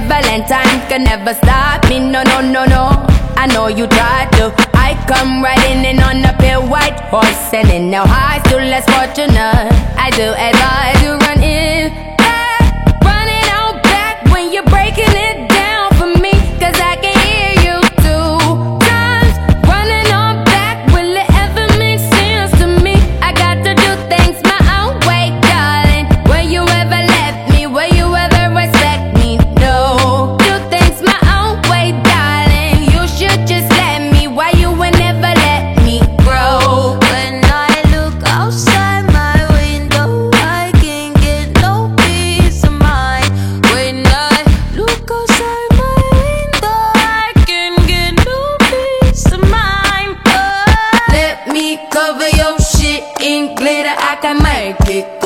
Valentine can never stop me, no, no, no, no. I know you tried to. I come riding in on a pale white horse, and in no high, still less fortunate. I do advise you run in back, running out back when you're breaking it down for me, cause I can hear you 2 times. Running on back, will it ever make sense to me? I got to do things my own way, darling. Will you ever let me? Will you ever respect me? No. Do things my own way, darling. You should just let me. Why you would never let me grow? When I look outside my window, I can't get no peace of mind. When I look outside my window, I can't get no peace of mind. Let me cover your shit in glitter. I can make it